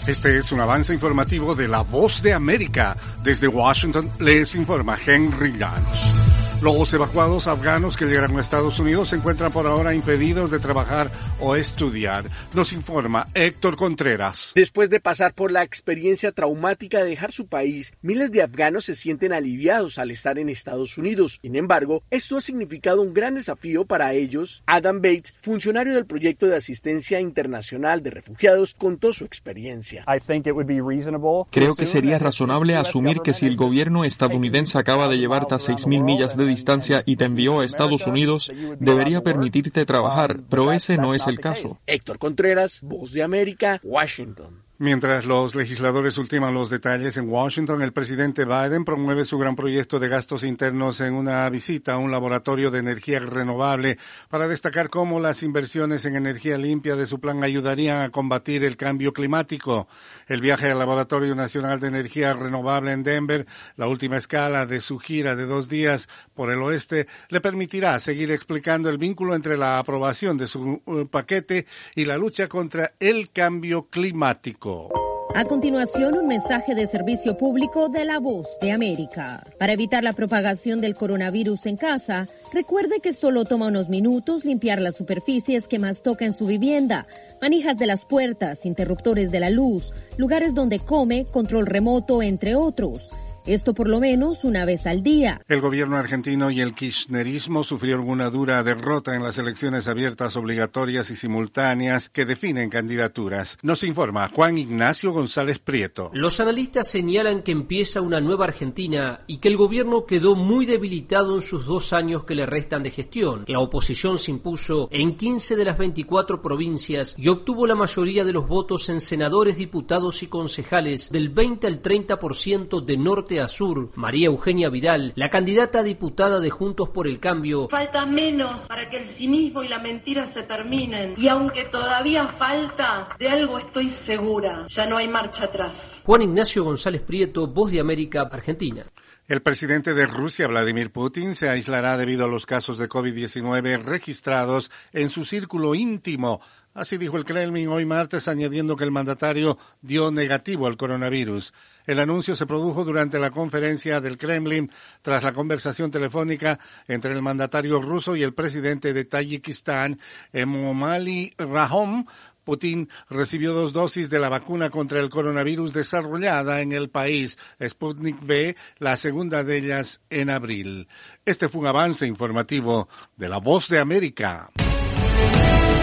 Este es un avance informativo de La Voz de América. Desde Washington les informa Henry Llanos. Los evacuados afganos que llegaron a Estados Unidos se encuentran por ahora impedidos de trabajar o estudiar. Nos informa Héctor Contreras. Después de pasar por la experiencia traumática de dejar su país, miles de afganos se sienten aliviados al estar en Estados Unidos. Sin embargo, esto ha significado un gran desafío para ellos. Adam Bates, funcionario del proyecto de asistencia internacional de refugiados, contó su experiencia. Creo que sería razonable asumir que si el gobierno estadounidense acaba de llevarte a 6.000 millas de distancia y te envió a Estados Unidos, debería permitirte trabajar, pero ese no es el caso. Héctor Contreras, Voz de América, Washington. Mientras los legisladores ultiman los detalles en Washington, el presidente Biden promueve su gran proyecto de gastos internos en una visita a un laboratorio de energía renovable para destacar cómo las inversiones en energía limpia de su plan ayudarían a combatir el cambio climático. El viaje al Laboratorio Nacional de Energía Renovable en Denver, la última escala de su gira de 2 días por el oeste, le permitirá seguir explicando el vínculo entre la aprobación de su paquete y la lucha contra el cambio climático. A continuación, un mensaje de servicio público de La Voz de América. Para evitar la propagación del coronavirus en casa, recuerde que solo toma unos minutos limpiar las superficies que más toca en su vivienda, manijas de las puertas, interruptores de la luz, lugares donde come, control remoto, entre otros. Esto por lo menos una vez al día. El gobierno argentino y el kirchnerismo sufrieron una dura derrota en las elecciones abiertas, obligatorias y simultáneas que definen candidaturas. Nos informa Juan Ignacio González Prieto. Los analistas señalan que empieza una nueva Argentina y que el gobierno quedó muy debilitado en sus 2 años que le restan de gestión. La oposición se impuso en 15 de las 24 provincias y obtuvo la mayoría de los votos en senadores, diputados y concejales, del 20 al 30% de norte a sur. María Eugenia Vidal, la candidata a diputada de Juntos por el Cambio. Falta menos para que el cinismo y la mentira se terminen. Y aunque todavía falta, de algo estoy segura. Ya no hay marcha atrás. Juan Ignacio González Prieto, Voz de América, Argentina. El presidente de Rusia, Vladimir Putin, se aislará debido a los casos de COVID-19 registrados en su círculo íntimo. Así dijo el Kremlin hoy martes, añadiendo que el mandatario dio negativo al coronavirus. El anuncio se produjo durante la conferencia del Kremlin tras la conversación telefónica entre el mandatario ruso y el presidente de Tayikistán, Emomali Rahmon. Putin recibió 2 dosis de la vacuna contra el coronavirus desarrollada en el país, Sputnik V, la segunda de ellas en abril. Este fue un avance informativo de La Voz de América.